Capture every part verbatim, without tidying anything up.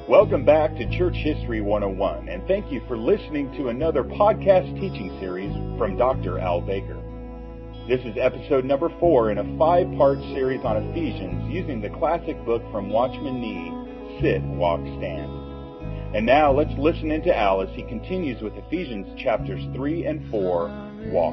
Welcome back to Church History one oh one, and thank you for listening to another podcast teaching series from Doctor Al Baker. This is episode number four in a five-part series on Ephesians using the classic book from Watchman Nee, Sit, Walk, Stand. And now let's listen into Al as he continues with Ephesians chapters three and four, Walk.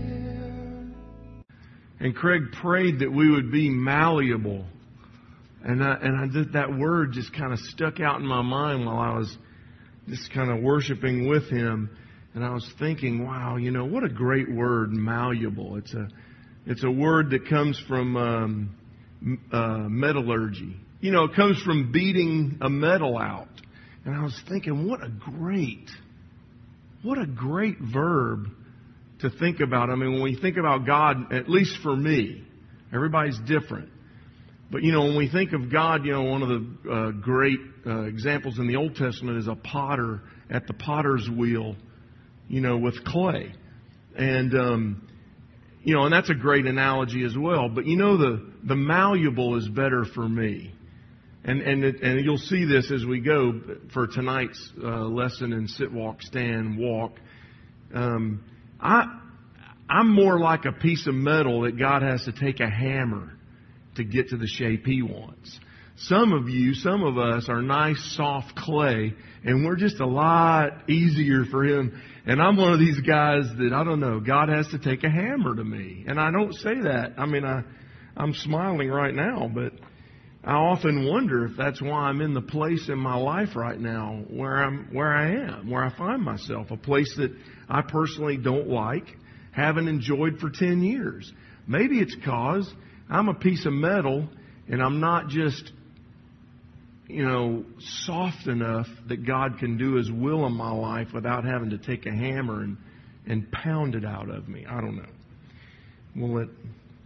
And Craig prayed that we would be malleable. And I, and I did, that word just kind of stuck out in my mind while I was just kind of worshiping with him. And I was thinking, wow, you know, what a great word, malleable. It's a it's a word that comes from um, uh, metallurgy. You know, it comes from beating a metal out. And I was thinking, what a great, what a great verb to think about. I mean, when we think about God, at least for me, everybody's different. But, you know, when we think of God, you know, one of the uh, great uh, examples in the Old Testament is a potter at the potter's wheel, you know, with clay. And, um, you know, and that's a great analogy as well. But, you know, the, the malleable is better for me. And and it, and you'll see this as we go for tonight's uh, lesson in Sit, Walk, Stand, Walk. Um, I, I'm more like a piece of metal that God has to take a hammer to get to the shape He wants. Some of you, some of us are nice, soft clay, and we're just a lot easier for Him. And I'm one of these guys that, I don't know, God has to take a hammer to me. And I don't say that. I mean, I, I'm smiling right now, but I often wonder if that's why I'm in the place in my life right now where I'm, where I am, where I find myself, a place that I personally don't like, haven't enjoyed for ten years. Maybe it's because I'm a piece of metal and I'm not just, you know, soft enough that God can do His will in my life without having to take a hammer and, and pound it out of me. I don't know. We'll let...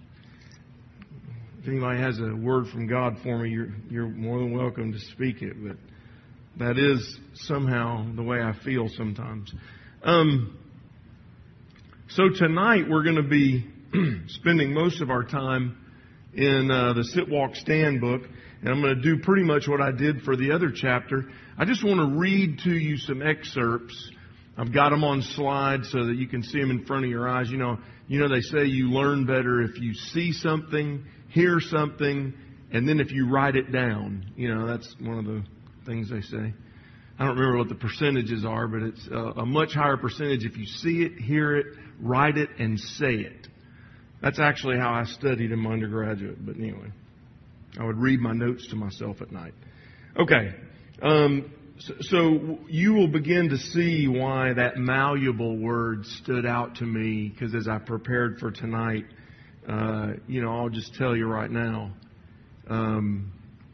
If anybody has a word from God for me, you're, you're more than welcome to speak it. But that is somehow the way I feel sometimes. Um, so tonight we're going to be spending most of our time in uh, the Sit, Walk, Stand book. And I'm going to do pretty much what I did for the other chapter. I just want to read to you some excerpts. I've got them on slides so that you can see them in front of your eyes. You know, you know they say you learn better if you see something, hear something, and then if you write it down. You know, that's one of the things they say. I don't remember what the percentages are, but it's a, a much higher percentage if you see it, hear it, write it, and say it. That's actually how I studied in my undergraduate. But anyway, I would read my notes to myself at night. Okay. Um, so, so you will begin to see why that malleable word stood out to me, because as I prepared for tonight, uh, you know, I'll just tell you right now, um,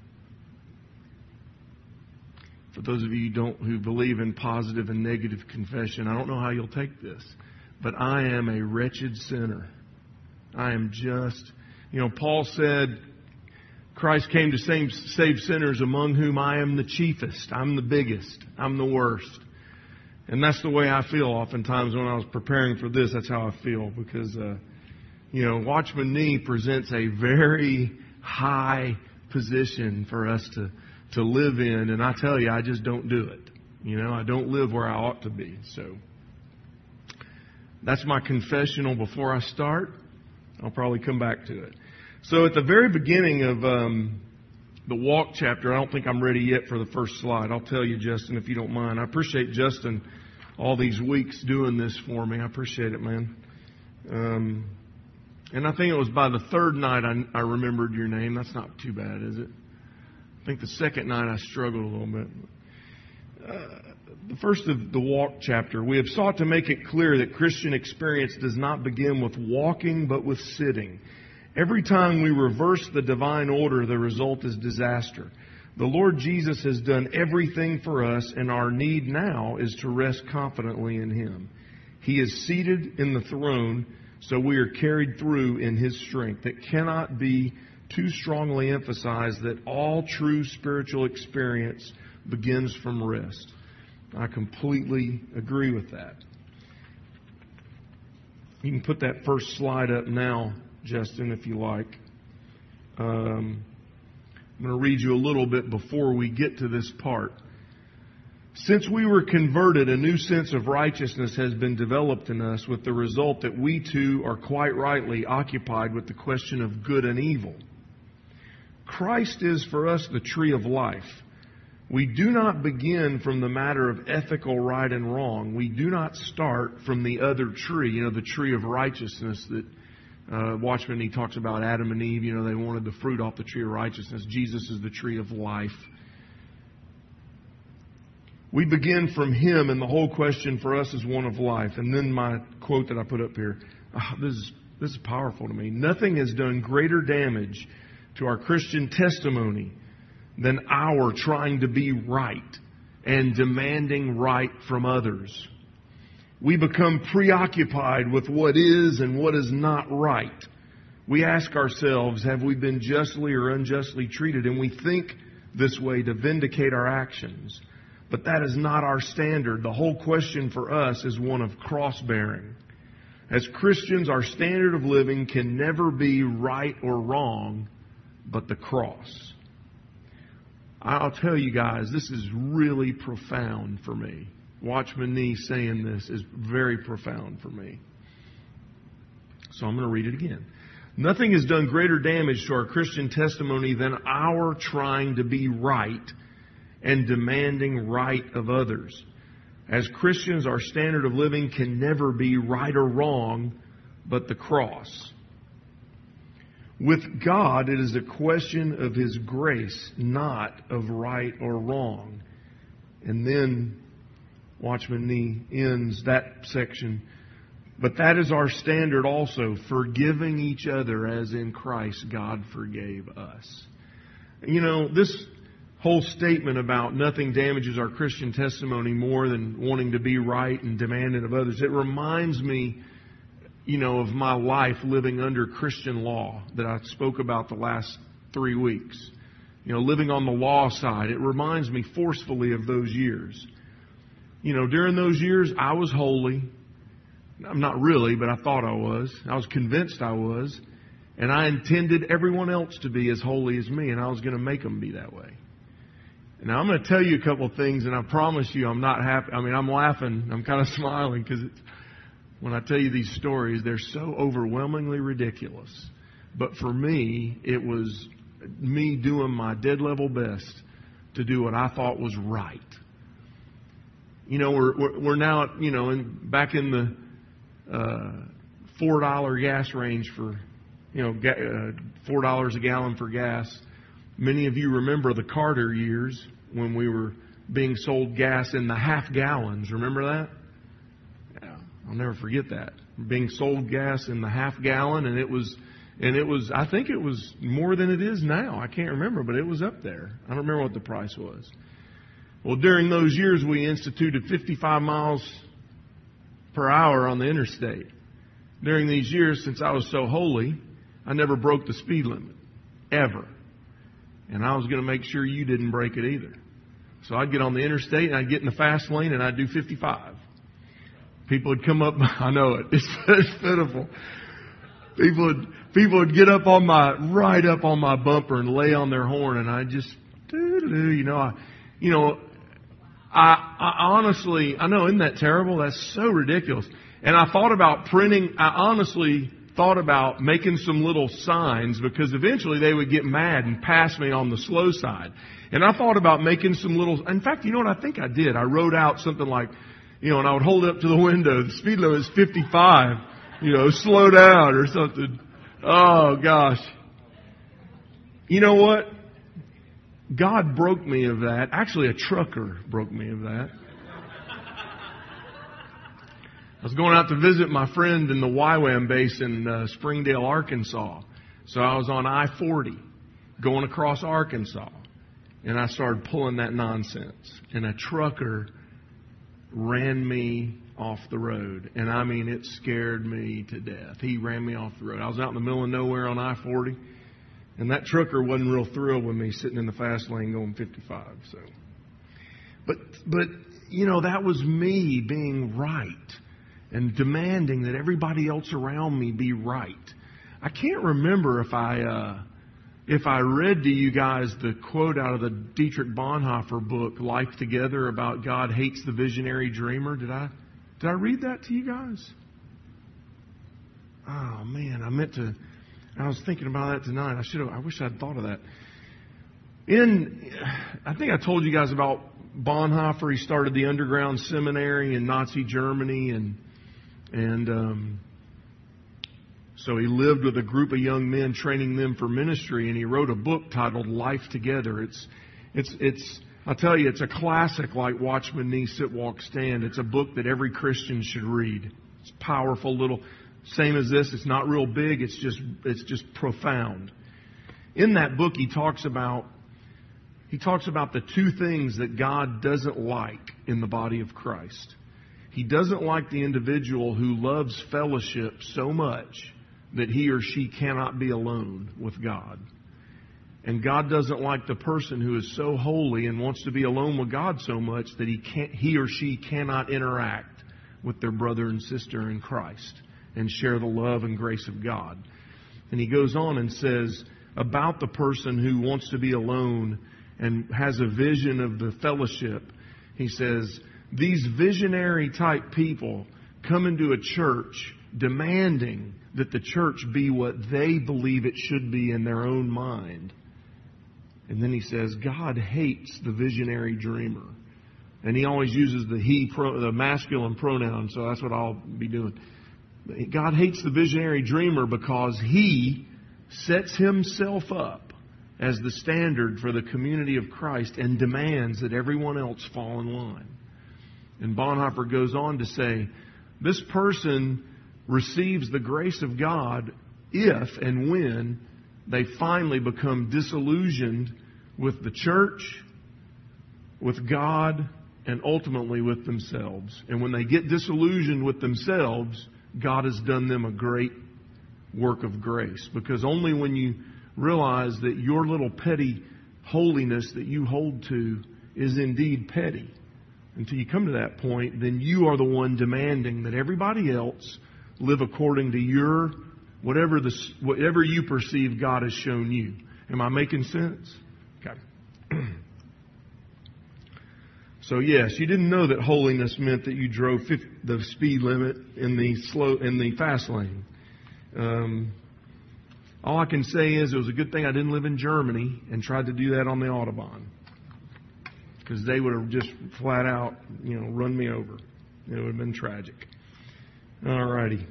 for those of you who don't, who believe in positive and negative confession, I don't know how you'll take this, but I am a wretched sinner. I am just, you know, Paul said, Christ came to save, save sinners, among whom I am the chiefest. I'm the biggest. I'm the worst. And that's the way I feel oftentimes when I was preparing for this. That's how I feel because, uh, you know, Watchman Nee presents a very high position for us to, to live in. And I tell you, I just don't do it. You know, I don't live where I ought to be. So that's my confessional before I start. I'll probably come back to it. So at the very beginning of um, the Walk chapter, I don't think I'm ready yet for the first slide. I'll tell you, Justin, if you don't mind. I appreciate Justin all these weeks doing this for me. I appreciate it, man. Um, and I think it was by the third night I, I remembered your name. That's not too bad, is it? I think the second night I struggled a little bit. Uh, the first of the Walk chapter, we have sought to make it clear that Christian experience does not begin with walking, but with sitting. Every time we reverse the divine order, the result is disaster. The Lord Jesus has done everything for us, and our need now is to rest confidently in Him. He is seated in the throne, so we are carried through in His strength. It cannot be too strongly emphasized that all true spiritual experience begins from rest. I completely agree with that. You can put that first slide up now, Justin, if you like. Um, I'm going to read you a little bit before we get to this part. Since we were converted, a new sense of righteousness has been developed in us, with the result that we too are quite rightly occupied with the question of good and evil. Christ is for us the tree of life. We do not begin from the matter of ethical right and wrong. We do not start from the other tree, you know, the tree of righteousness that uh, Watchman Nee talks about. Adam and Eve, you know, they wanted the fruit off the tree of righteousness. Jesus is the tree of life. We begin from Him, and the whole question for us is one of life. And then my quote that I put up here, oh, this is this is powerful to me. Nothing has done greater damage to our Christian testimony than our trying to be right and demanding right from others. We become preoccupied with what is and what is not right. We ask ourselves, have we been justly or unjustly treated? And we think this way to vindicate our actions. But that is not our standard. The whole question for us is one of cross-bearing. As Christians, our standard of living can never be right or wrong, but the cross. I'll tell you guys, this is really profound for me. Watchman Nee saying this is very profound for me. So I'm going to read it again. Nothing has done greater damage to our Christian testimony than our trying to be right and demanding right of others. As Christians, our standard of living can never be right or wrong, but the cross. With God, it is a question of His grace, not of right or wrong. And then Watchman Nee ends that section. But that is our standard also, forgiving each other as in Christ God forgave us. You know, this whole statement about nothing damages our Christian testimony more than wanting to be right and demanding of others, it reminds me, you know, of my life living under Christian law that I spoke about the last three weeks. You know, living on the law side, it reminds me forcefully of those years. You know, during those years, I was holy. I'm not really, but I thought I was. I was convinced I was. And I intended everyone else to be as holy as me, and I was going to make them be that way. Now, I'm going to tell you a couple of things, and I promise you I'm not happy. I mean, I'm laughing. I'm kind of smiling because when I tell you these stories, they're so overwhelmingly ridiculous. But for me, it was me doing my dead level best to do what I thought was right. You know, we're we're, we're now, you know, in, back in the uh, four dollar gas range for, you know, ga- uh, four dollars a gallon for gas. Many of you remember the Carter years when we were being sold gas in the half gallons. Remember that? Yeah, I'll never forget that. Being sold gas in the half gallon, and it was, and it was, I think it was more than it is now. I can't remember, but it was up there. I don't remember what the price was. Well, during those years, we instituted fifty-five miles per hour on the interstate. During these years, since I was so holy, I never broke the speed limit, ever. And I was going to make sure you didn't break it either. So I'd get on the interstate and I'd get in the fast lane and I'd do fifty-five. People would come up. I know it. It's, it's pitiful. People would people would get up on my right up on my bumper and lay on their horn, and I just doo-doo-doo, you know, I, you know, I, I honestly, I know, isn't that terrible? That's so ridiculous. And I thought about printing. I honestly thought about making some little signs, because eventually they would get mad and pass me on the slow side. And I thought about making some little, in fact, you know what I think I did? I wrote out something like, you know, and I would hold it up to the window. The speed limit is fifty-five, you know, slow down or something. Oh gosh. You know what? God broke me of that. Actually, a trucker broke me of that. I was going out to visit my friend in the Y WAM base in uh, Springdale, Arkansas. So I was on I forty going across Arkansas. And I started pulling that nonsense. And a trucker ran me off the road. And I mean, it scared me to death. He ran me off the road. I was out in the middle of nowhere on I forty. And that trucker wasn't real thrilled with me sitting in the fast lane going fifty-five. So, But, but you know, that was me being right and demanding that everybody else around me be right. I can't remember if I uh, if I read to you guys the quote out of the Dietrich Bonhoeffer book, Life Together, about God hates the visionary dreamer, did I did I read that to you guys? Oh man, I meant to. I was thinking about that tonight. I should have. I wish I'd thought of that. In, I think I told you guys about Bonhoeffer. He started the underground seminary in Nazi Germany, and and um, so he lived with a group of young men, training them for ministry. And he wrote a book titled Life Together. It's it's it's. I'll tell you, it's a classic like Watchman Nee, Sit, Walk, Stand. It's a book that every Christian should read. It's powerful little. Same as this. It's not real big. It's just it's just profound. In that book, he talks about he talks about the two things that God doesn't like in the body of Christ. He doesn't like the individual who loves fellowship so much that he or she cannot be alone with God. And God doesn't like the person who is so holy and wants to be alone with God so much that he can't, he or she cannot interact with their brother and sister in Christ and share the love and grace of God. And he goes on and says about the person who wants to be alone and has a vision of the fellowship. He says, these visionary type people come into a church demanding that the church be what they believe it should be in their own mind. And then he says, God hates the visionary dreamer. And he always uses the he, pro, the masculine pronoun, so that's what I'll be doing. God hates the visionary dreamer because he sets himself up as the standard for the community of Christ and demands that everyone else fall in line. And Bonhoeffer goes on to say, this person receives the grace of God if and when they finally become disillusioned with the church, with God, and ultimately with themselves. And when they get disillusioned with themselves, God has done them a great work of grace. Because only when you realize that your little petty holiness that you hold to is indeed petty, until you come to that point, then you are the one demanding that everybody else live according to your, whatever the whatever you perceive God has shown you. Am I making sense? Okay. So yes, you didn't know that holiness meant that you drove fifty, the speed limit in the slow in the fast lane. Um, all I can say is it was a good thing I didn't live in Germany and tried to do that on the Autobahn, because they would have just flat out, you know, run me over. It would have been tragic. All righty.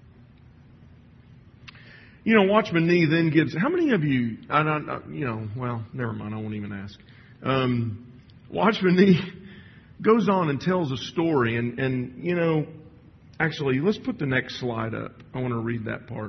You know, Watchman Nee then gives. How many of you? I don't. You know. Well, never mind. I won't even ask. Um, Watchman Nee goes on and tells a story, and and you know, actually, let's put the next slide up. I want to read that part.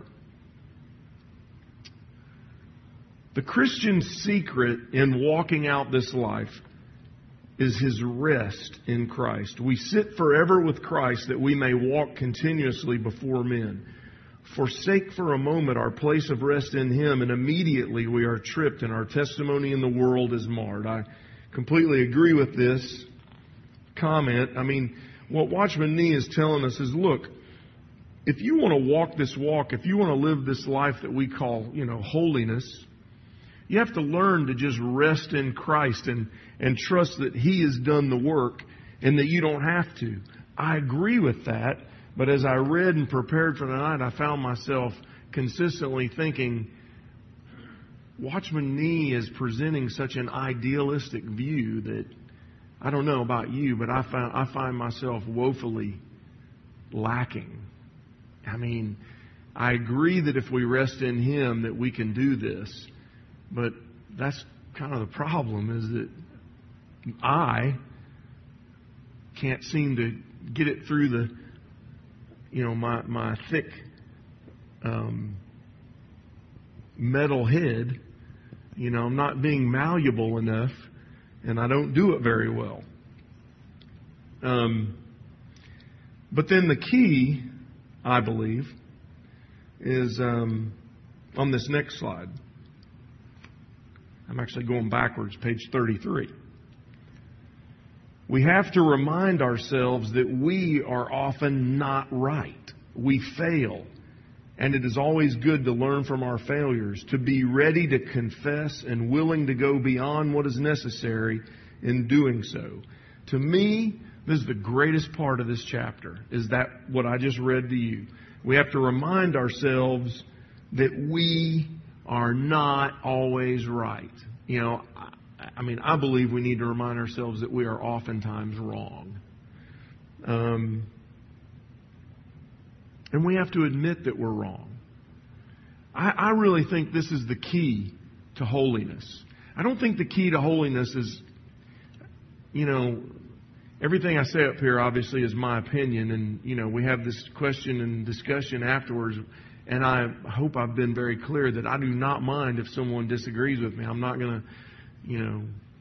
The Christian's secret in walking out this life is his rest in Christ. We sit forever with Christ that we may walk continuously before men. Forsake for a moment our place of rest in Him, and immediately we are tripped and our testimony in the world is marred. I completely agree with this comment. I mean, what Watchman Nee is telling us is, look, if you want to walk this walk, if you want to live this life that we call, you know, holiness, you have to learn to just rest in Christ and, and trust that He has done the work and that you don't have to. I agree with that, but as I read and prepared for tonight, I found myself consistently thinking, Watchman Nee is presenting such an idealistic view that, I don't know about you, but I find, I find myself woefully lacking. I mean, I agree that if we rest in Him that we can do this. But that's kind of the problem, is that I can't seem to get it through the, you know, my, my thick um, metal head. You know, I'm not being malleable enough, and I don't do it very well. Um, but then the key, I believe, is um, on this next slide. I'm actually going backwards, page thirty-three. We have to remind ourselves that we are often not right. We fail. and it is always good to learn from our failures, to be ready to confess and willing to go beyond what is necessary in doing so. To me, this is the greatest part of this chapter, is that what I just read to you. We have to remind ourselves that we are not always right. You know, I, I mean, I believe we need to remind ourselves that we are oftentimes wrong. Um, and we have to admit that we're wrong. I, I really think this is the key to holiness. I don't think the key to holiness is, you know, everything I say up here obviously is my opinion, and, you know, we have this question and discussion afterwards, and I hope I've been very clear that I do not mind if someone disagrees with me. I'm not going to, you know,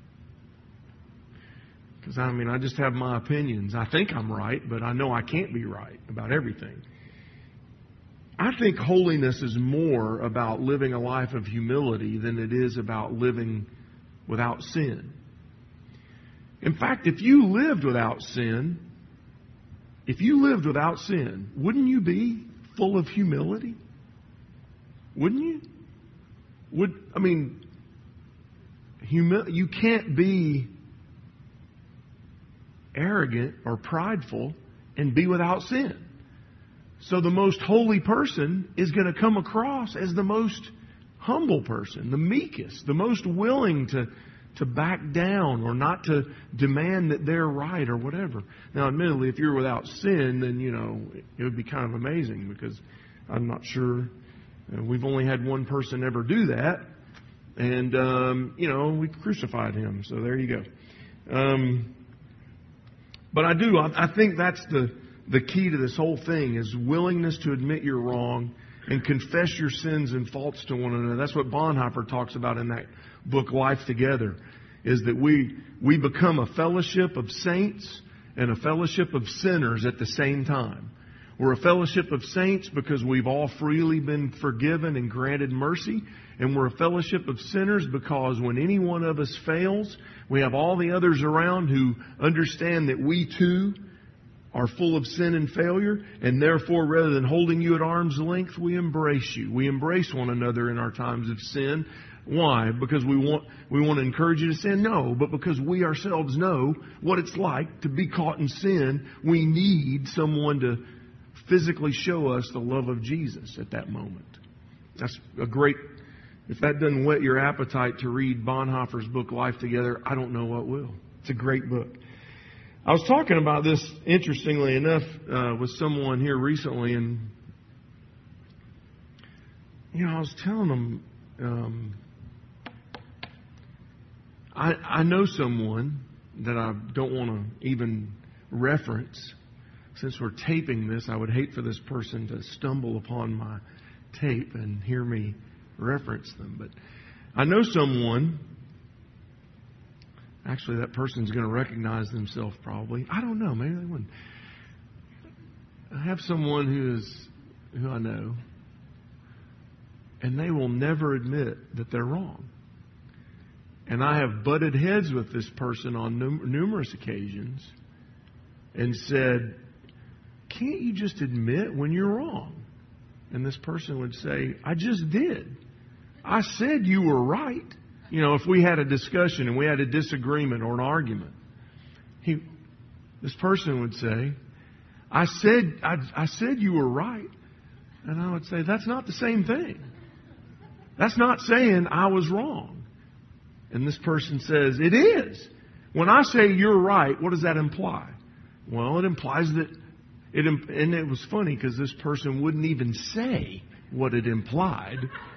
because, I mean, I just have my opinions. I think I'm right, but I know I can't be right about everything. I think holiness is more about living a life of humility than it is about living without sin. In fact, if you lived without sin, if you lived without sin, wouldn't you be full of humility? Wouldn't you? Would I mean, humi- you can't be arrogant or prideful and be without sin. So the most holy person is going to come across as the most humble person, the meekest, the most willing to, to back down or not to demand that they're right or whatever. Now, admittedly, if you're without sin, then, you know, it would be kind of amazing, because I'm not sure. Uh, we've only had one person ever do that. And, um, you know, we crucified him. So there you go. Um, but I do. I, I think that's the, the key to this whole thing, is willingness to admit you're wrong and confess your sins and faults to one another. That's what Bonhoeffer talks about in that book, Life Together, is that we we become a fellowship of saints and a fellowship of sinners at the same time. We're a fellowship of saints because we've all freely been forgiven and granted mercy. And we're a fellowship of sinners because when any one of us fails, we have all the others around who understand that we too are full of sin and failure. And therefore, rather than holding you at arm's length, we embrace you. We embrace one another in our times of sin. Why? Because we want we want to encourage you to sin? No, but because we ourselves know what it's like to be caught in sin. We need someone to physically show us the love of Jesus at that moment. That's a great... If that doesn't whet your appetite to read Bonhoeffer's book, Life Together, I don't know what will. It's a great book. I was talking about this, interestingly enough, uh, with someone here recently, and, you know, I was telling them, um, I, I know someone that I don't want to even reference. Since we're taping this, I would hate for this person to stumble upon my tape and hear me reference them. But I know someone, actually that person's going to recognize themselves probably. I don't know, maybe they wouldn't. I have someone who is who I know, and they will never admit that they're wrong. And I have butted heads with this person on num- numerous occasions and said, can't you just admit when you're wrong? And this person would say, I just did. I said you were right. You know, if we had a discussion and we had a disagreement or an argument, he, this person would say, I said, I, I said you were right. And I would say, that's not the same thing. That's not saying I was wrong. And this person says, it is. When I say you're right, what does that imply? Well, it implies that It, and it was funny because this person wouldn't even say what it implied.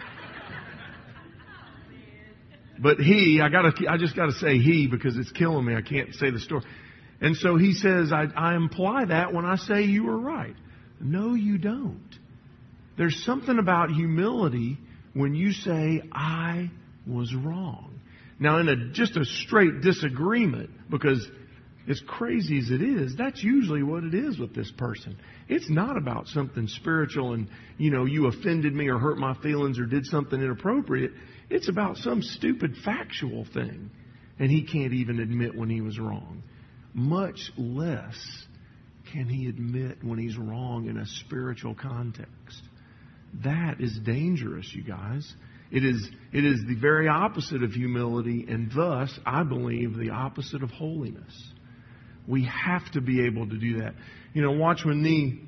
But he, I gotta, I just got to say he because it's killing me. I can't say the story. And so he says, I, I imply that when I say you were right. No, you don't. There's something about humility when you say I was wrong. Now, in a just a straight disagreement, because as crazy as it is, that's usually what it is with this person. It's not about something spiritual and, you know, you offended me or hurt my feelings or did something inappropriate. It's about some stupid factual thing. And he can't even admit when he was wrong. Much less can he admit when he's wrong in a spiritual context. That is dangerous, you guys. It is, it is the very opposite of humility, and thus, I believe, the opposite of holiness. We have to be able to do that. You know, Watchman Nee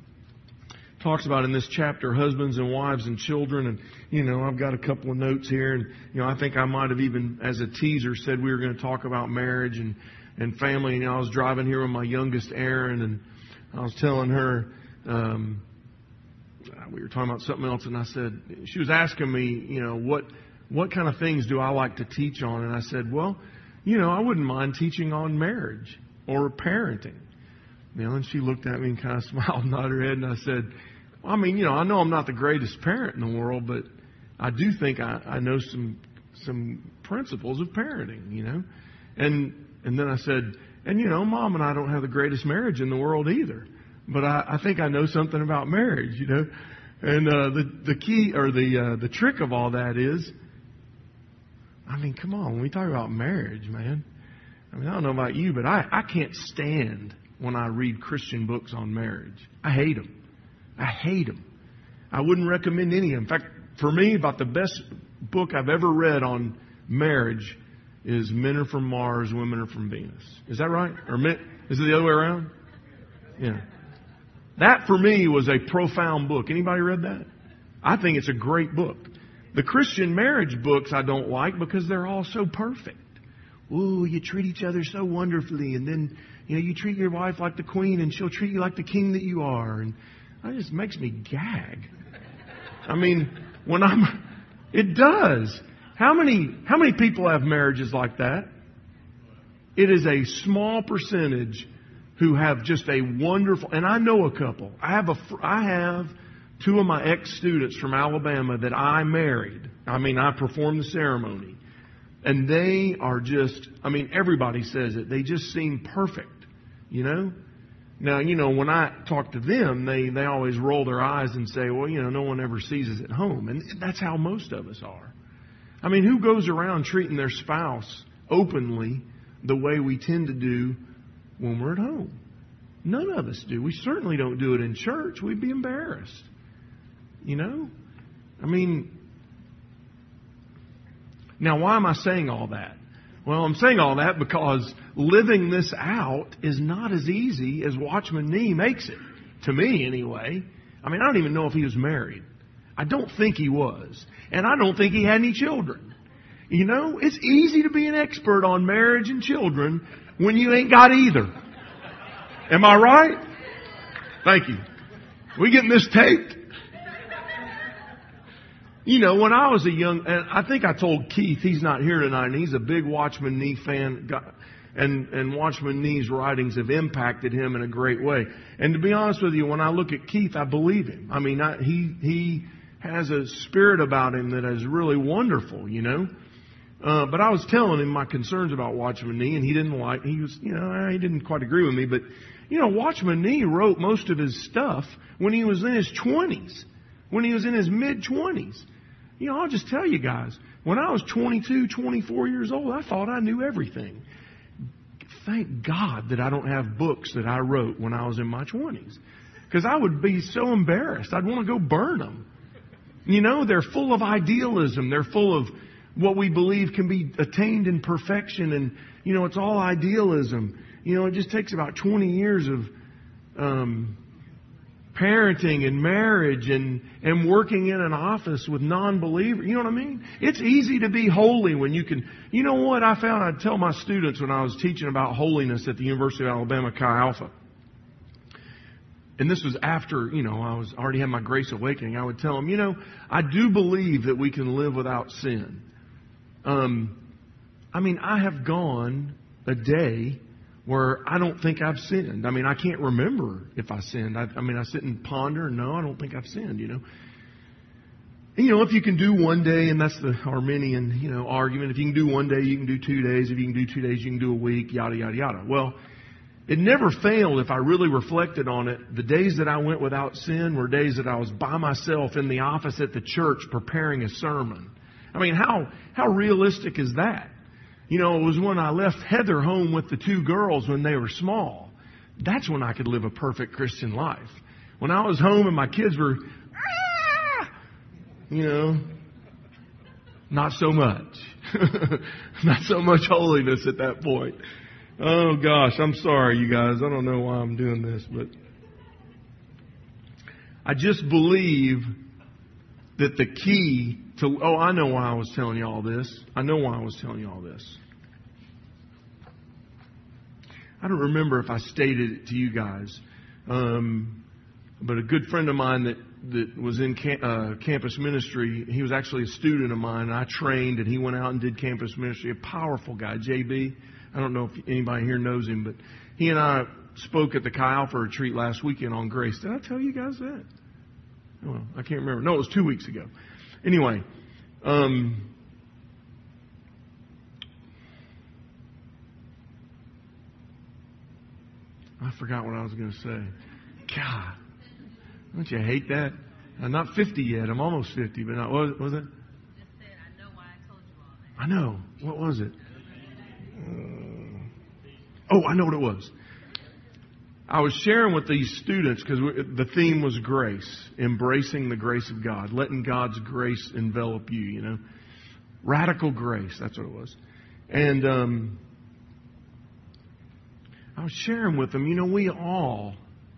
talks about in this chapter husbands and wives and children, and, you know, I've got a couple of notes here, and, you know, I think I might have even, as a teaser, said we were going to talk about marriage and, and family. And, you know, I was driving here with my youngest, Erin, and I was telling her, um, we were talking about something else, and I said, she was asking me, you know, what what kind of things do I like to teach on? And I said, well, you know, I wouldn't mind teaching on marriage or parenting. You know, and she looked at me and kind of smiled and nodded her head, and I said, well, I mean, you know, I know I'm not the greatest parent in the world, but I do think I, I know some some principles of parenting, you know. And and then I said, and, you know, Mom and I don't have the greatest marriage in the world either, but I, I think I know something about marriage, you know. And uh, the the key or the uh, the trick of all that is, I mean, come on, when we talk about marriage, man. I mean, I don't know about you, but I, I can't stand when I read Christian books on marriage. I hate them. I hate them. I wouldn't recommend any of them. In fact, for me, about the best book I've ever read on marriage is Men Are From Mars, Women Are From Venus. Is that right? Or is it the other way around? Yeah. That, for me, was a profound book. Anybody read that? I think it's a great book. The Christian marriage books I don't like because they're all so perfect. Ooh, you treat each other so wonderfully, and then, you know, you treat your wife like the queen, and she'll treat you like the king that you are. And that just makes me gag. I mean, when I'm, it does. How many, how many people have marriages like that? It is a small percentage who have just a wonderful, and I know a couple. I have a, I have two of my ex-students from Alabama that I married. I mean, I performed the ceremony. And they are just, I mean, everybody says it. They just seem perfect, you know? Now, you know, when I talk to them, they, they always roll their eyes and say, well, you know, no one ever sees us at home. And that's how most of us are. I mean, who goes around treating their spouse openly the way we tend to do when we're at home? None of us do. We certainly don't do it in church. We'd be embarrassed. You know? I mean, now why am I saying all that? Well, I'm saying all that because living this out is not as easy as Watchman Nee makes it. To me, anyway. I mean, I don't even know if he was married. I don't think he was. And I don't think he had any children. You know, it's easy to be an expert on marriage and children when you ain't got either. Am I right? Thank you. We getting this taped? You know, when I was a young, and I think I told Keith, he's not here tonight, and he's a big Watchman Nee fan, and, and Watchman Nee's writings have impacted him in a great way. And to be honest with you, when I look at Keith, I believe him. I mean, I, he he has a spirit about him that is really wonderful, you know. Uh, but I was telling him my concerns about Watchman Nee, and he didn't like, he was, you know, he didn't quite agree with me. But, you know, Watchman Nee wrote most of his stuff when he was in his twenties, when he was in his mid-twenties. You know, I'll just tell you guys, when I was twenty-two, twenty-four years old, I thought I knew everything. Thank God that I don't have books that I wrote when I was in my twenties. Because I would be so embarrassed. I'd want to go burn them. You know, they're full of idealism. They're full of what we believe can be attained in perfection. And, you know, it's all idealism. You know, it just takes about twenty years of um, parenting and marriage and, and working in an office with non-believers. You know what I mean? It's easy to be holy when you can. You know what I found? I'd tell my students when I was teaching about holiness at the University of Alabama Chi Alpha. And this was after, you know, I was already had my Grace Awakening. I would tell them, you know, I do believe that we can live without sin. Um, I mean, I have gone a day where I don't think I've sinned. I mean, I can't remember if I sinned. I, I mean, I sit and ponder. No, I don't think I've sinned, you know. And, you know, if you can do one day, and that's the Arminian, you know, argument. If you can do one day, you can do two days. If you can do two days, you can do a week, yada, yada, yada. Well, it never failed if I really reflected on it. The days that I went without sin were days that I was by myself in the office at the church preparing a sermon. I mean, how how realistic is that? You know, it was when I left Heather home with the two girls when they were small. That's when I could live a perfect Christian life. When I was home and my kids were, You know, not so much. Not so much holiness at that point. Oh gosh, I'm sorry, you guys. I don't know why I'm doing this, but I just believe that the key to, oh, I know why I was telling you all this. I know why I was telling you all this. I don't remember if I stated it to you guys, um, but a good friend of mine that, that was in cam- uh, campus ministry, he was actually a student of mine, and I trained, and he went out and did campus ministry. A powerful guy, J B. I don't know if anybody here knows him, but he and I spoke at the Chi Alpha retreat last weekend on grace. Did I tell you guys that? Well, I can't remember. No, it was two weeks ago. Anyway, um, I forgot what I was going to say. God, don't you hate that? I'm not fifty yet. I'm almost fifty, but not, what was it? Just said, I know why I told you all that. I know. What was it? Uh, oh, I know what it was. I was sharing with these students because the theme was grace, embracing the grace of God, letting God's grace envelop you, you know. Radical grace, that's what it was. And um, I was sharing with them, you know, we all,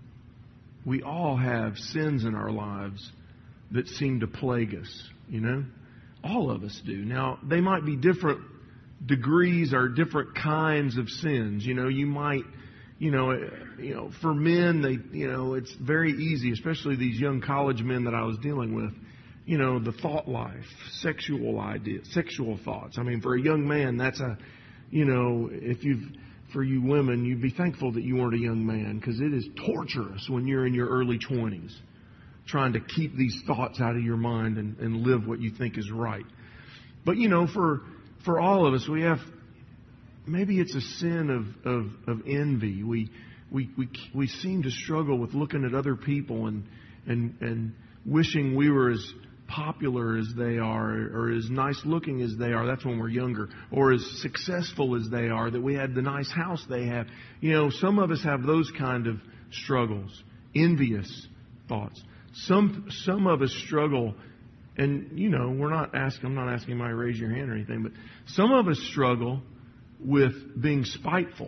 we all have sins in our lives that seem to plague us, you know. All of us do. Now, they might be different degrees or different kinds of sins. You know, you might... You know, you know, for men, they, you know, it's very easy, especially these young college men that I was dealing with. You know, the thought life, sexual ideas, sexual thoughts. I mean, for a young man, that's a, you know, if you've, for you women, you'd be thankful that you weren't a young man, because it is torturous when you're in your early twenties, trying to keep these thoughts out of your mind and, and live what you think is right. But you know, for for all of us, we have. Maybe it's a sin of, of, of envy. We, we we we seem to struggle with looking at other people and and and wishing we were as popular as they are, or as nice looking as they are. That's when we're younger, or as successful as they are. That we had the nice house they have. You know, some of us have those kind of struggles, envious thoughts. Some some of us struggle. And you know, we're not asking. I'm not asking anybody to raise your hand or anything, but some of us struggle with being spiteful.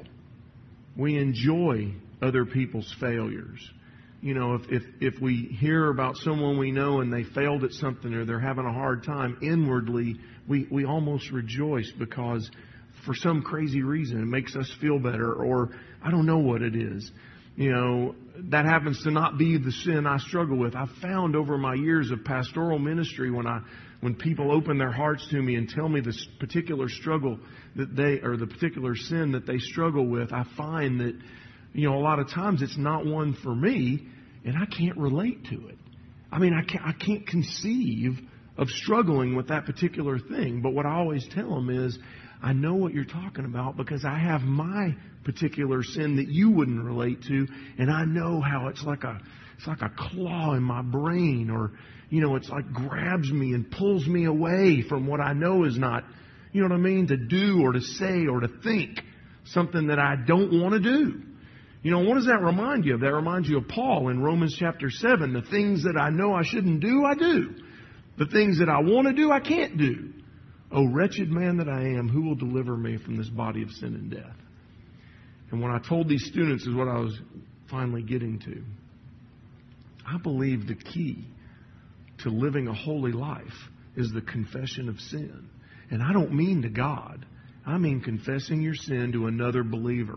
We enjoy other people's failures. You know, if, if if we hear about someone we know and they failed at something or they're having a hard time, inwardly we, we almost rejoice because for some crazy reason it makes us feel better, or I don't know what it is. You know, that happens to not be the sin I struggle with. I've found over my years of pastoral ministry, when I when people open their hearts to me and tell me this particular struggle that they, or the particular sin that they struggle with, I find that, you know, a lot of times it's not one for me, and I can't relate to it. I mean, I can't, I can't conceive of struggling with that particular thing. But what I always tell them is, I know what you're talking about because I have my particular sin that you wouldn't relate to, and I know how it's like a it's like a claw in my brain, or you know, it's like grabs me and pulls me away from what I know is not, you know what I mean, to do or to say or to think something that I don't want to do. You know, what does that remind you of? That reminds you of Paul in Romans chapter seven. The things that I know I shouldn't do, I do. The things that I want to do, I can't do. Oh, wretched man that I am, who will deliver me from this body of sin and death? And what I told these students is what I was finally getting to. I believe the key to living a holy life is the confession of sin. And I don't mean to God. I mean confessing your sin to another believer.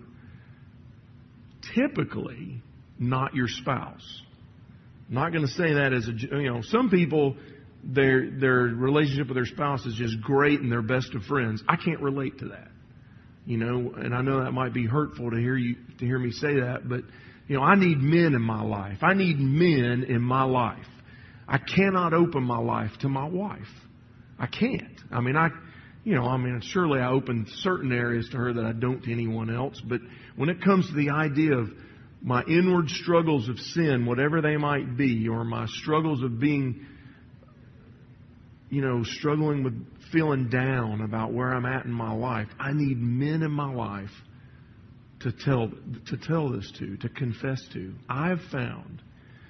Typically, not your spouse. I'm not going to say that as a, you know, some people, their their relationship with their spouse is just great and they're best of friends. I can't relate to that. You know, and I know that might be hurtful to hear you to hear me say that, but you know, I need men in my life. I need men in my life. I cannot open my life to my wife. I can't. I mean, I, you know, I mean, surely I open certain areas to her that I don't to anyone else. But when it comes to the idea of my inward struggles of sin, whatever they might be, or my struggles of being, you know, struggling with feeling down about where I'm at in my life, I need men in my life to tell to tell this to, to confess to. I've found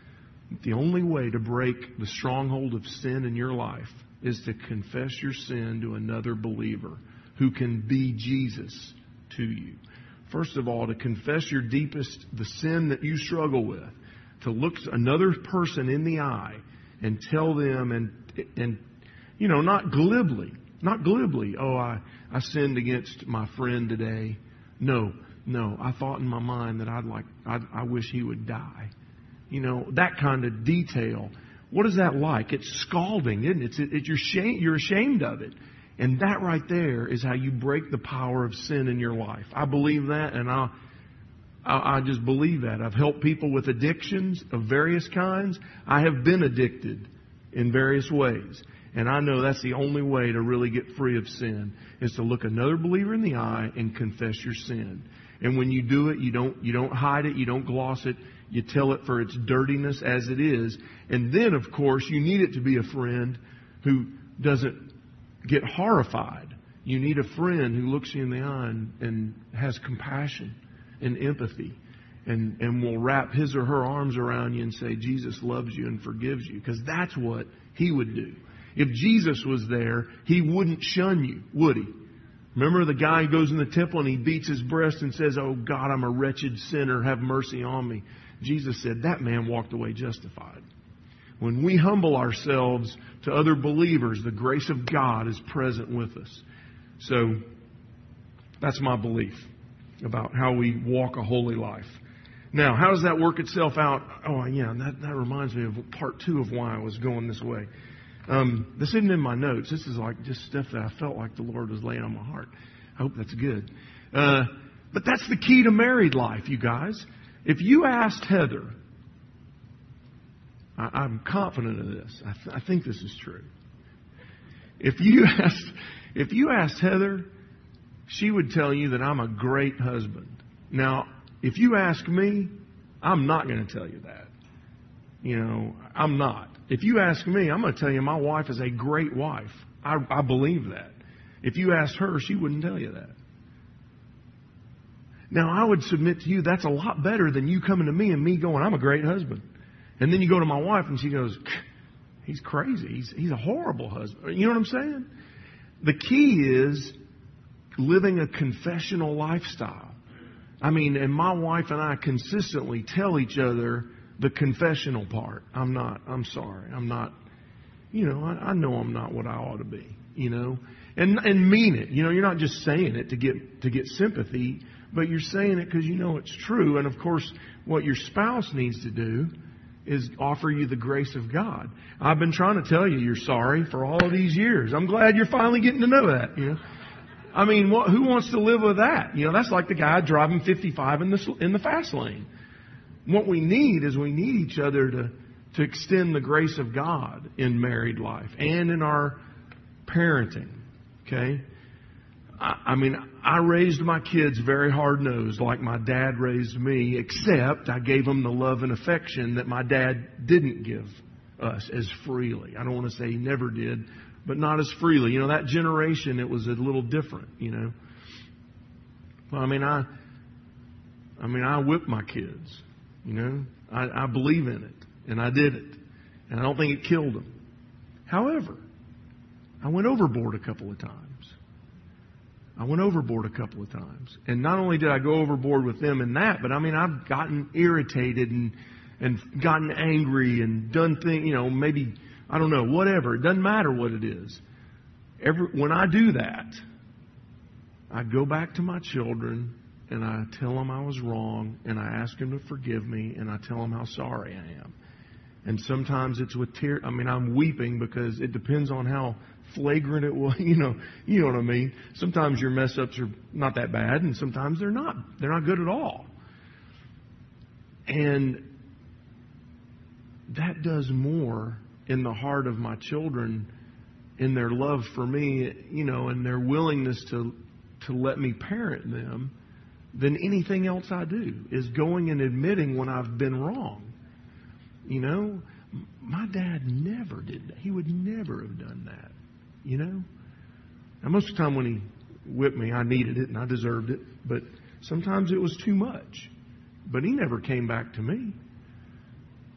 The only way to break the stronghold of sin in your life is to confess your sin to another believer who can be Jesus to you. First of all, to confess your deepest, the sin that you struggle with, to look another person in the eye and tell them, and, and you know, not glibly, not glibly, oh, I, I sinned against my friend today. No, no, I thought in my mind that I'd like, I'd, I wish he would die. You know, that kind of detail. What is that like? It's scalding, isn't it? It's, it, it, you're, shame, you're ashamed of it. And that right there is how you break the power of sin in your life. I believe that, and I, I, I just believe that. I've helped people with addictions of various kinds. I have been addicted in various ways. And I know that's the only way to really get free of sin, is to look another believer in the eye and confess your sin. And when you do it, you don't you don't hide it, you don't gloss it. You tell it for its dirtiness as it is. And then, of course, you need it to be a friend who doesn't get horrified. You need a friend who looks you in the eye and, and has compassion and empathy and, and will wrap his or her arms around you and say, Jesus loves you and forgives you. Because that's what he would do. If Jesus was there, he wouldn't shun you, would he? Remember the guy who goes in the temple and he beats his breast and says, oh God, I'm a wretched sinner, have mercy on me. Jesus said that man walked away justified. When we humble ourselves to other believers, the grace of God is present with us. So that's my belief about how we walk a holy life. Now, how does that work itself out? Oh, yeah, that, that reminds me of part two of why I was going this way. Um, this isn't in my notes. This is like just stuff that I felt like the Lord was laying on my heart. I hope that's good. Uh, but that's the key to married life, you guys. If you asked Heather, I, I'm confident of this. I, th- I think this is true. If you asked, if you asked Heather, she would tell you that I'm a great husband. Now, if you ask me, I'm not going to tell you that. You know, I'm not. If you ask me, I'm going to tell you my wife is a great wife. I, I believe that. If you asked her, she wouldn't tell you that. Now, I would submit to you that's a lot better than you coming to me and me going, I'm a great husband. And then you go to my wife and she goes, he's crazy. He's, he's a horrible husband. You know what I'm saying? The key is living a confessional lifestyle. I mean, and my wife and I consistently tell each other the confessional part. I'm not, I'm sorry. I'm not, you know, I, I know I'm not what I ought to be, you know, and, and mean it. You know, you're not just saying it to get, to get sympathy, but you're saying it because you know it's true. And of course, what your spouse needs to do is offer you the grace of God. I've been trying to tell you you're sorry for all of these years. I'm glad you're finally getting to know that, you know. I mean, what, who wants to live with that? You know, that's like the guy driving fifty-five in the, in the fast lane. What we need is we need each other to, to extend the grace of God in married life and in our parenting. Okay? I, I mean, I raised my kids very hard-nosed like my dad raised me, except I gave them the love and affection that my dad didn't give us as freely. I don't want to say he never did, but not as freely. You know, that generation, it was a little different, you know. Well, I mean, I, I mean, I whipped my kids. You know, I, I believe in it, and I did it, and I don't think it killed them. However, I went overboard a couple of times. I went overboard a couple of times. And not only did I go overboard with them in that, but I mean, I've gotten irritated and, and gotten angry and done things, you know, maybe, I don't know, whatever. It doesn't matter what it is. Every, when I do that, I go back to my children and I tell them I was wrong, and I ask them to forgive me, and I tell them how sorry I am. And sometimes it's with tears. I mean, I'm weeping because it depends on how flagrant it was. You know, you know what I mean. Sometimes your mess ups are not that bad, and sometimes they're not. They're not good at all. And that does more in the heart of my children, in their love for me, you know, and their willingness to to let me parent them, than anything else I do, is going and admitting when I've been wrong. You know, my dad never did that. He would never have done that, you know. Now, most of the time when he whipped me, I needed it and I deserved it, but sometimes it was too much. But he never came back to me.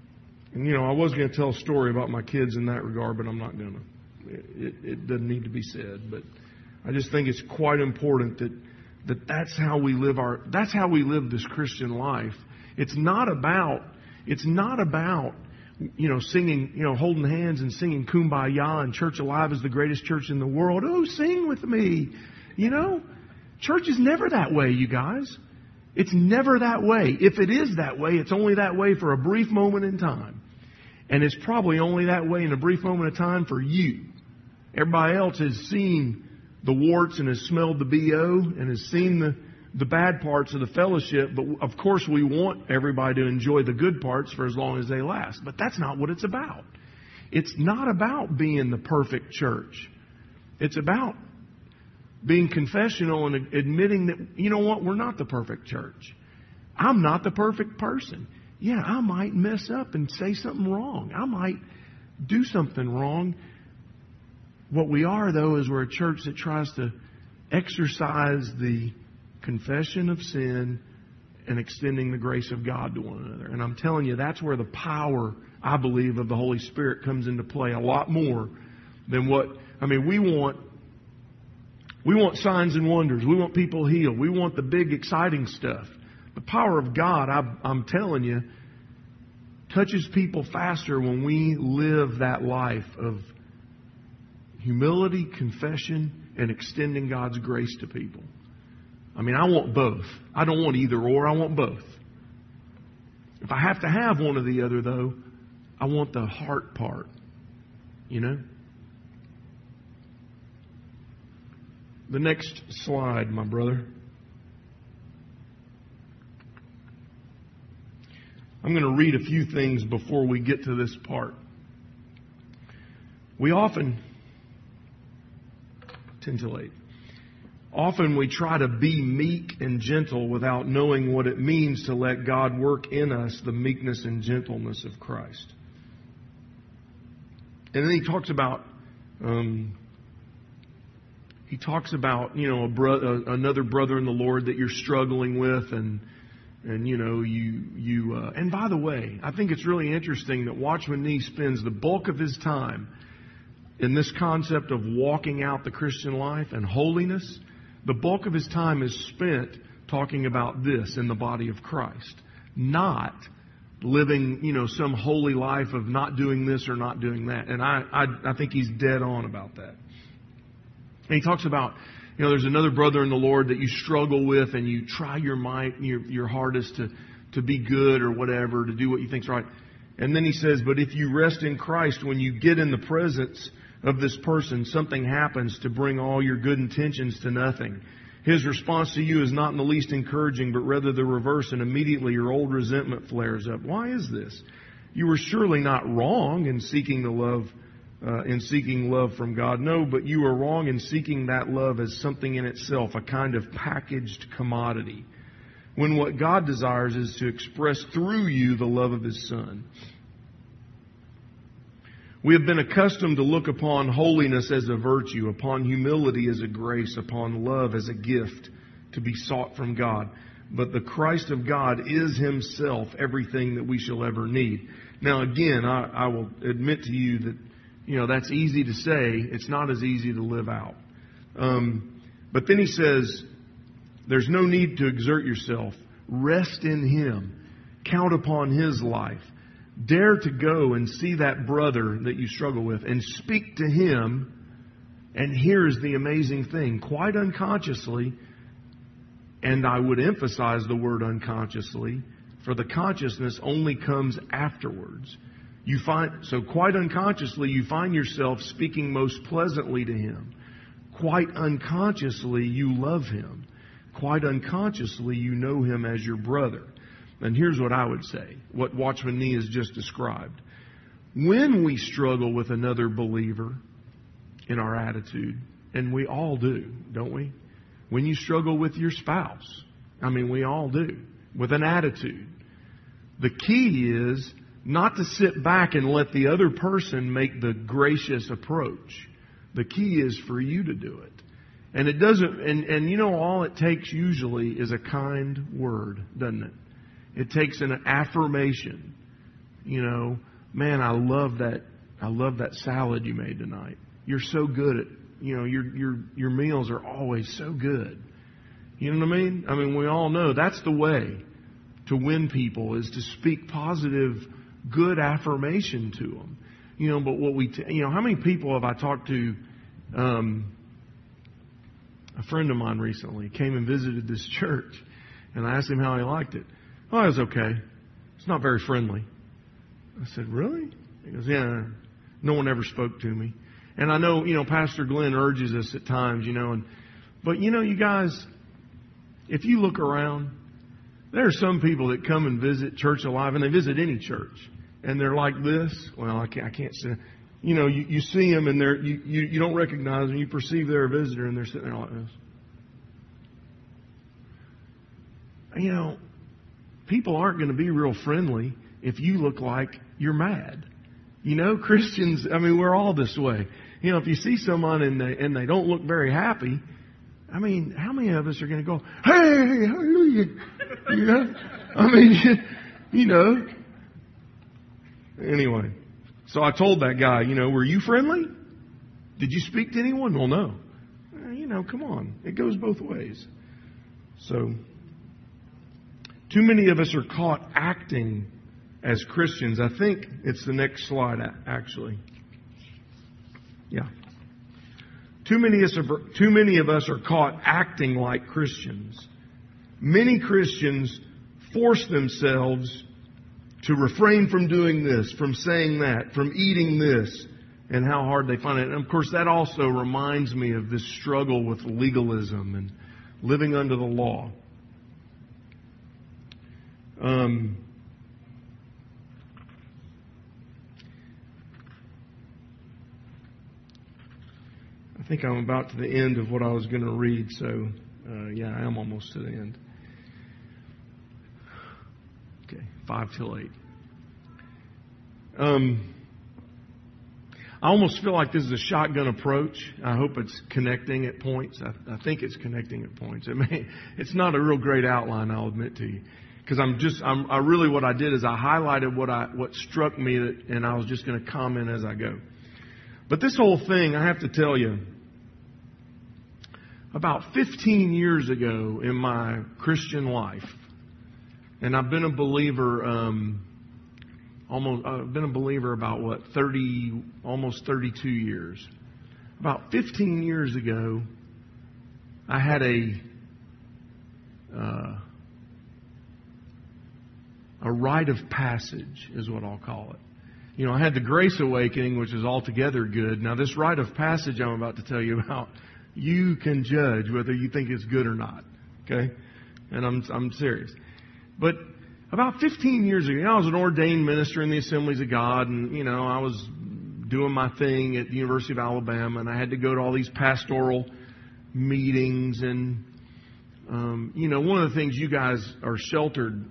And, you know, I was going to tell a story about my kids in that regard, but I'm not going to. It, it doesn't need to be said. But I just think it's quite important that, that that's how we live our, that's how we live this Christian life. It's not about, it's not about, you know, singing, you know, holding hands and singing Kumbaya and Church Alive is the greatest church in the world. Oh, sing with me. You know, church is never that way, you guys. It's never that way. If it is that way, it's only that way for a brief moment in time. And it's probably only that way in a brief moment of time for you. Everybody else has seen the warts and has smelled the B O and has seen the, the bad parts of the fellowship. But of course we want everybody to enjoy the good parts for as long as they last. But that's not what it's about. It's not about being the perfect church. It's about being confessional and admitting that, you know what, we're not the perfect church. I'm not the perfect person. Yeah, I might mess up and say something wrong. I might do something wrong. What we are, though, is we're a church that tries to exercise the confession of sin and extending the grace of God to one another. And I'm telling you, that's where the power, I believe, of the Holy Spirit comes into play a lot more than what, I mean, we want We want signs and wonders. We want people healed. We want the big, exciting stuff. The power of God, I, I'm telling you, touches people faster when we live that life of humility, confession, and extending God's grace to people. I mean, I want both. I don't want either or. I want both. If I have to have one or the other, though, I want the heart part. You know? The next slide, my brother. I'm going to read a few things before we get to this part. We often, ten till eight, often we try to be meek and gentle without knowing what it means to let God work in us the meekness and gentleness of Christ. And then he talks about, um, he talks about, you know, a bro- uh, another brother in the Lord that you're struggling with, and and you know you you. Uh, and by the way, I think it's really interesting that Watchman Nee spends the bulk of his time in this concept of walking out the Christian life and holiness. The bulk of his time is spent talking about this in the body of Christ, not living, you know, some holy life of not doing this or not doing that. And I I, I think he's dead on about that. And he talks about, you know, there's another brother in the Lord that you struggle with, and you try your might, your your hardest to to be good or whatever, to do what you think's right. And then he says, but if you rest in Christ, when you get in the presence of this person, something happens to bring all your good intentions to nothing. His response to you is not in the least encouraging, but rather the reverse, and immediately your old resentment flares up. Why is this? You were surely not wrong in seeking the love, uh, in seeking love from God. No, but you are wrong in seeking that love as something in itself, a kind of packaged commodity, when what God desires is to express through you the love of His Son. We have been accustomed to look upon holiness as a virtue, upon humility as a grace, upon love as a gift to be sought from God. But the Christ of God is Himself everything that we shall ever need. Now again, I, I will admit to you that, you know, that's easy to say. It's not as easy to live out. Um, but then he says, there's no need to exert yourself. Rest in Him. Count upon His life. Dare to go and see that brother that you struggle with and speak to him. And here's the amazing thing. Quite unconsciously, and I would emphasize the word unconsciously, for the consciousness only comes afterwards. You find, so quite unconsciously, you find yourself speaking most pleasantly to him. Quite unconsciously, you love him. Quite unconsciously, you know him as your brother. And here's what I would say, what Watchman Nee has just described. When we struggle with another believer in our attitude, and we all do, don't we? When you struggle with your spouse, I mean, we all do, with an attitude. The key is not to sit back and let the other person make the gracious approach. The key is for you to do it. And it doesn't, and, and you know, all it takes usually is a kind word, doesn't it? It takes an affirmation, you know, man, I love that. I love that salad you made tonight. You're so good at, you know, your your your meals are always so good. You know what I mean? I mean, we all know that's the way to win people, is to speak positive, good affirmation to them. You know, but what we, t- you know, how many people have I talked to? Um, a friend of mine recently came and visited this church, and I asked him how he liked it. Oh, it was okay. It's not very friendly. I said, really? He goes, yeah. No one ever spoke to me. And I know, you know, Pastor Glenn urges us at times, you know, and but you know, you guys, if you look around, there are some people that come and visit Church Alive, and they visit any church, and they're like this. Well, I can't, I can't say. You know, you, you see them, and they're you, you you don't recognize them. You perceive they're a visitor, and they're sitting there like this. You know, people aren't going to be real friendly if you look like you're mad. You know, Christians, I mean, we're all this way. You know, if you see someone and they, and they don't look very happy, I mean, how many of us are going to go, hey, hallelujah? You know? I mean, you know. Anyway, so I told that guy, you know, were you friendly? Did you speak to anyone? Well, no. You know, come on. It goes both ways. So, too many of us are caught acting as Christians. I think it's the next slide, actually. Yeah. Too many, of us are, too many of us are caught acting like Christians. Many Christians force themselves to refrain from doing this, from saying that, from eating this, and how hard they find it. And of course, that also reminds me of this struggle with legalism and living under the law. Um, I think I'm about to the end of what I was going to read, so uh, yeah, I am almost to the end. Okay, five till eight. Um, I almost feel like this is a shotgun approach. I hope it's connecting at points. I, I think it's connecting at points. It may, it's not a real great outline, I'll admit to you, because I'm just, I'm, I really what I did is I highlighted what I what struck me, that, and I was just going to comment as I go. But this whole thing, I have to tell you, about fifteen years ago in my Christian life, and I've been a believer, um, almost, I've been a believer about what, thirty, almost thirty-two years. About fifteen years ago, I had a, uh, a rite of passage is what I'll call it. You know, I had the Grace Awakening, which is altogether good. Now, this rite of passage I'm about to tell you about, you can judge whether you think it's good or not. Okay? And I'm I'm serious. But about fifteen years ago, you know, I was an ordained minister in the Assemblies of God, and, you know, I was doing my thing at the University of Alabama, and I had to go to all these pastoral meetings. And, um, you know, one of the things you guys are sheltered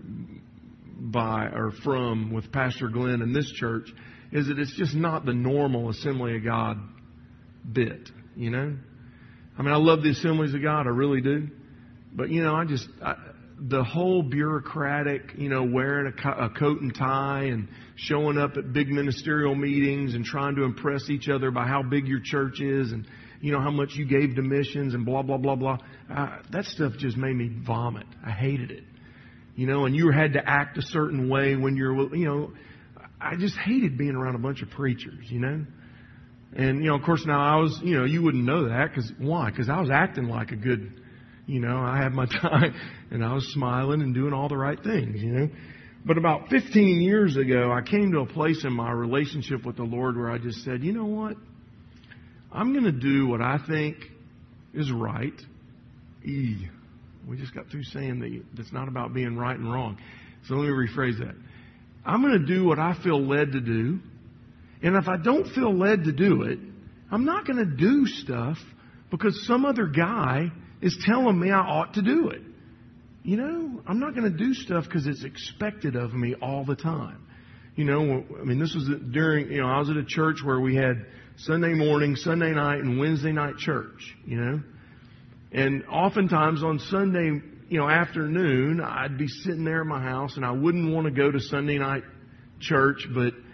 by or from with Pastor Glenn and this church is that it's just not the normal Assembly of God bit, you know. I mean, I love the Assemblies of God, I really do. But, you know, I just, I, the whole bureaucratic, you know, wearing a, co- a coat and tie and showing up at big ministerial meetings and trying to impress each other by how big your church is and, you know, how much you gave to missions and blah, blah, blah, blah. Uh, that stuff just made me vomit. I hated it. You know, and you had to act a certain way when you're, you know, I just hated being around a bunch of preachers, you know. And, you know, of course, now I was, you know, you wouldn't know that. Because why? Because I was acting like a good, you know, I had my time and I was smiling and doing all the right things, you know. But about fifteen years ago, I came to a place in my relationship with the Lord where I just said, you know what? I'm going to do what I think is right. E. We just got through saying that that's not about being right and wrong. So let me rephrase that. I'm going to do what I feel led to do. And if I don't feel led to do it, I'm not going to do stuff because some other guy is telling me I ought to do it. You know, I'm not going to do stuff because it's expected of me all the time. You know, I mean, this was during, you know, I was at a church where we had Sunday morning, Sunday night, and Wednesday night church, you know. And oftentimes on Sunday, you know, afternoon, I'd be sitting there in my house and I wouldn't want to go to Sunday night church, but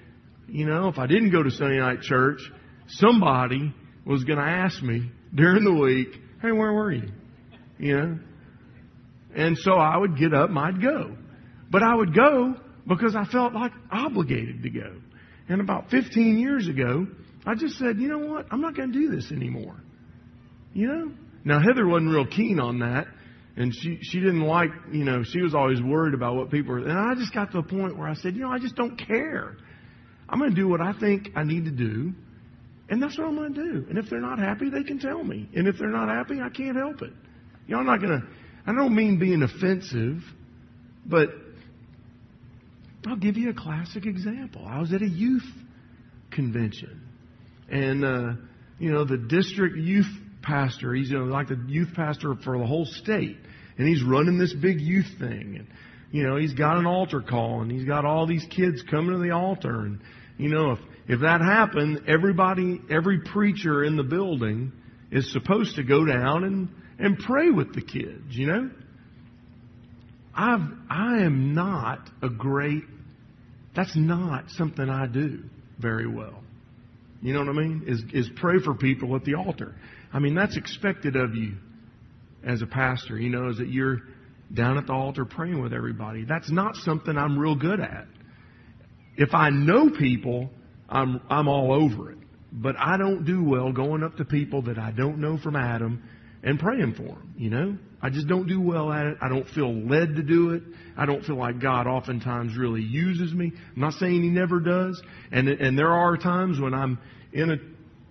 You know, if I didn't go to Sunday night church, somebody was going to ask me during the week, hey, where were you? You know? And so I would get up and I'd go. But I would go because I felt like obligated to go. And about fifteen years ago, I just said, you know what? I'm not going to do this anymore. You know? Now, Heather wasn't real keen on that. And she, she didn't like, you know, she was always worried about what people were. And I just got to a point where I said, you know, I just don't care. I'm going to do what I think I need to do. And that's what I'm going to do. And if they're not happy, they can tell me. And if they're not happy, I can't help it. You know, I'm not going to, I don't mean being offensive, but I'll give you a classic example. I was at a youth convention. And, uh, you know, the district youth pastor, he's you know, like the youth pastor for the whole state. And he's running this big youth thing. And, you know, he's got an altar call. And he's got all these kids coming to the altar. And, you know, if, if that happened, everybody, every preacher in the building is supposed to go down and, and pray with the kids, you know. I've, I am not a great, that's not something I do very well. You know what I mean? Is, is pray for people at the altar. I mean, that's expected of you as a pastor, you know, is that you're down at the altar praying with everybody. That's not something I'm real good at. If I know people, I'm I'm all over it. But I don't do well going up to people that I don't know from Adam and praying for them, you know. I just don't do well at it. I don't feel led to do it. I don't feel like God oftentimes really uses me. I'm not saying He never does. And and there are times when I'm in a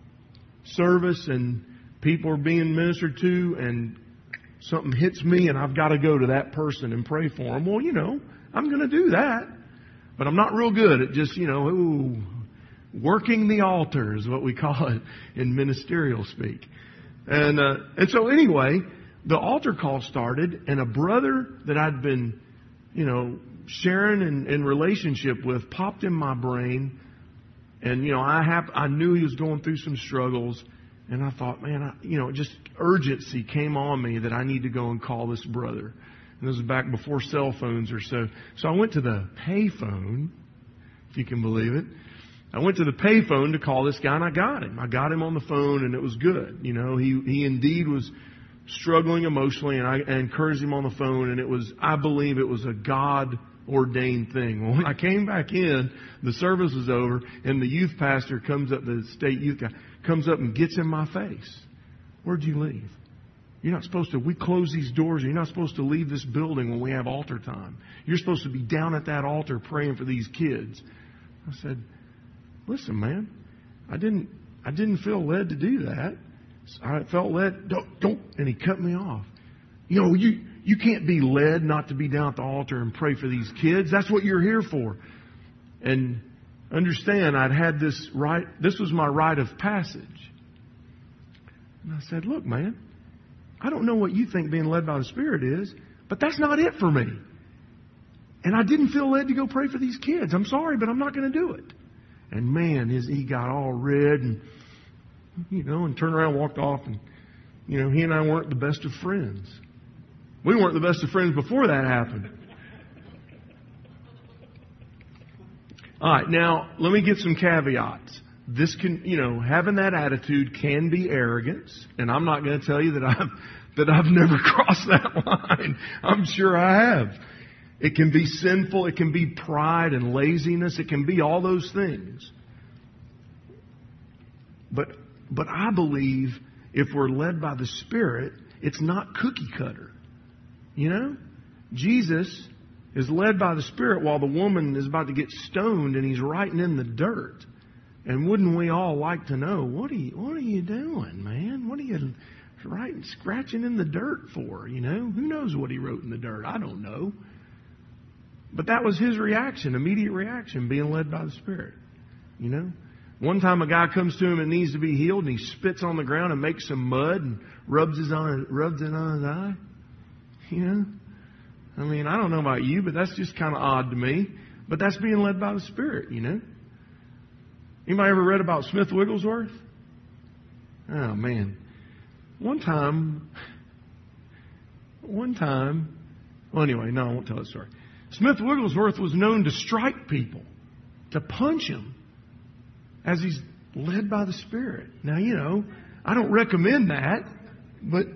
service and people are being ministered to and something hits me and I've got to go to that person and pray for them. Well, you know, I'm going to do that. But I'm not real good at just, you know, ooh, working the altar is what we call it in ministerial speak. And uh, and so anyway, the altar call started, and a brother that I'd been, you know, sharing in, in relationship with popped in my brain. And, you know, I have, I knew he was going through some struggles. And I thought, man, I, you know, just urgency came on me that I need to go and call this brother. And this was back before cell phones or so. So I went to the pay phone, if you can believe it. I went to the pay phone to call this guy, and I got him. I got him on the phone, and it was good. You know, he, he indeed was struggling emotionally, and I, I encouraged him on the phone, and it was, I believe it was a God-ordained thing. Well, when I came back in, the service was over, and the youth pastor comes up, the state youth guy, comes up and gets in my face. Where'd you leave? You're not supposed to, we close these doors. You're not supposed to leave this building when we have altar time. You're supposed to be down at that altar praying for these kids. I said, listen, man, I didn't, I didn't feel led to do that. I felt led, don't, don't, and he cut me off. You know, you, you can't be led not to be down at the altar and pray for these kids. That's what you're here for. And understand, I'd had this right, this was my rite of passage. And I said, look, man, I don't know what you think being led by the Spirit is, but that's not it for me. And I didn't feel led to go pray for these kids. I'm sorry, but I'm not going to do it. And man, his, he got all red and, you know, and turned around and walked off. And, you know, he and I weren't the best of friends. We weren't the best of friends before that happened. All right, now, let me get some caveats. This can, you know, having that attitude can be arrogance, and I'm not going to tell you that I've that I've never crossed that line. I'm sure I have. It can be sinful. It can be pride and laziness. It can be all those things. But but I believe if we're led by the Spirit, it's not cookie cutter. You know, Jesus is led by the Spirit while the woman is about to get stoned, and he's writing in the dirt. And wouldn't we all like to know, what are you, what are you doing, man? What are you writing, scratching in the dirt for? You know, who knows what he wrote in the dirt? I don't know. But that was his reaction, immediate reaction, being led by the Spirit. You know, one time a guy comes to him and needs to be healed, and he spits on the ground and makes some mud and rubs his on, rubs it on his eye. You know, I mean, I don't know about you, but that's just kind of odd to me. But that's being led by the Spirit, you know. Anybody ever read about Smith Wigglesworth? Oh, man. One time, one time, well, anyway, no, I won't tell the story. Smith Wigglesworth was known to strike people, to punch them. as he's led by the Spirit. Now, you know, I don't recommend that, but,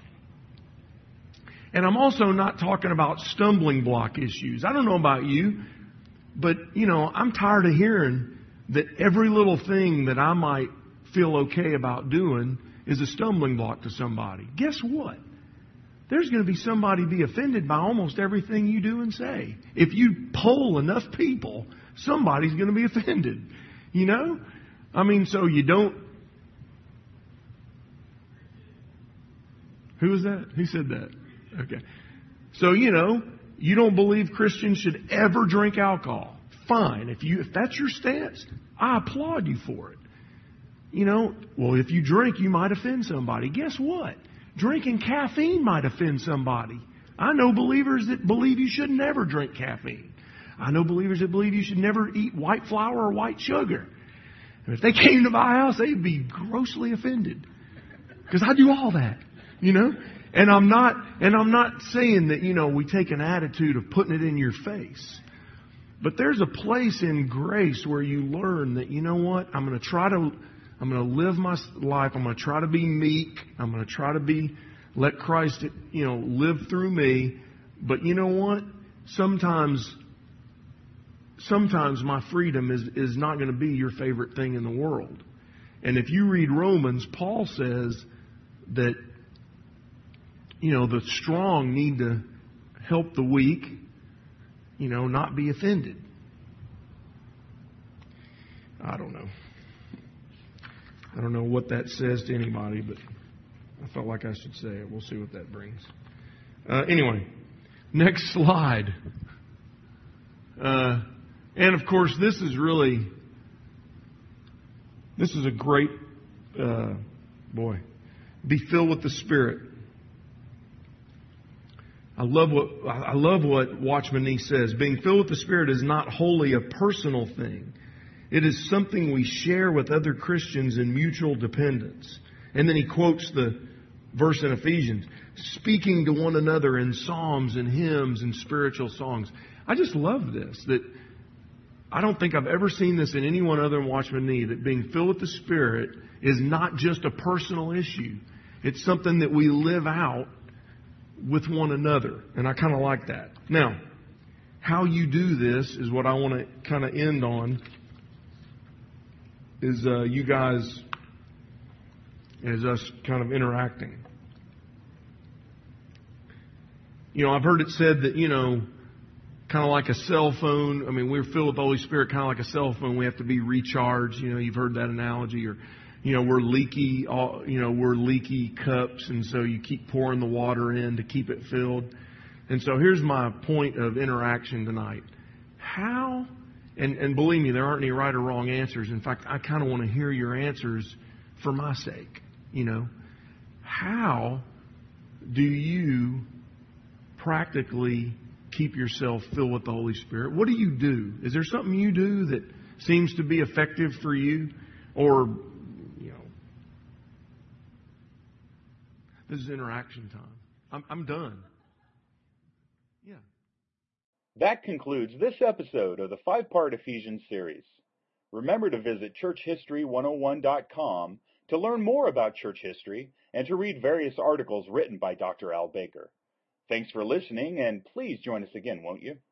and I'm also not talking about stumbling block issues. I don't know about you, but, you know, I'm tired of hearing that every little thing that I might feel okay about doing is a stumbling block to somebody. Guess what? There's going to be somebody be offended by almost everything you do and say. If you poll enough people, somebody's going to be offended. You know? I mean, so you don't... Who was that? Who said that? Okay. So, you know, you don't believe Christians should ever drink alcohol. Fine. If you if that's your stance, I applaud you for it. You know, well, if you drink, you might offend somebody. Guess what? Drinking caffeine might offend somebody. I know believers that believe you should never drink caffeine. I know believers that believe you should never eat white flour or white sugar. And if they came to my house, they'd be grossly offended. Because I do all that, you know? And I'm not, and I'm not saying that, you know, we take an attitude of putting it in your face. But there's a place in grace where you learn that, you know what, I'm going to try to, I'm going to live my life. I'm going to try to be meek. I'm going to try to be, let Christ, you know, live through me. But you know what? Sometimes, sometimes my freedom is, is not going to be your favorite thing in the world. And if you read Romans, Paul says that, you know, the strong need to help the weak, you know, not be offended. I don't know. I don't know what that says to anybody, but I felt like I should say it. We'll see what that brings. Uh, anyway, next slide. Uh, and of course, this is really, this is a great, uh, boy, be filled with the Spirit. I love what I love what Watchman Nee says. Being filled with the Spirit is not wholly a personal thing. It is something we share with other Christians in mutual dependence. And then he quotes the verse in Ephesians, speaking to one another in psalms and hymns and spiritual songs. I just love this, that I don't think I've ever seen this in anyone other than Watchman Nee, that being filled with the Spirit is not just a personal issue. It's something that we live out with one another. And I kind of like that. Now, how you do this is what I want to kind of end on. Is uh, you guys, is us kind of interacting. You know, I've heard it said that, you know, kind of like a cell phone. I mean, we're filled with the Holy Spirit, kind of like a cell phone. We have to be recharged. You know, you've heard that analogy. Or, you know, we're leaky, you know, we're leaky cups. And so you keep pouring the water in to keep it filled. And so here's my point of interaction tonight. How... And, and believe me, there aren't any right or wrong answers. In fact, I kind of want to hear your answers for my sake. You know, how do you practically keep yourself filled with the Holy Spirit? What do you do? Is there something you do that seems to be effective for you? Or, you know, this is interaction time. I'm, I'm done. Yeah. That concludes this episode of the five-part Ephesians series. Remember to visit church history one oh one dot com to learn more about church history and to read various articles written by Doctor Al Baker. Thanks for listening, and please join us again, won't you?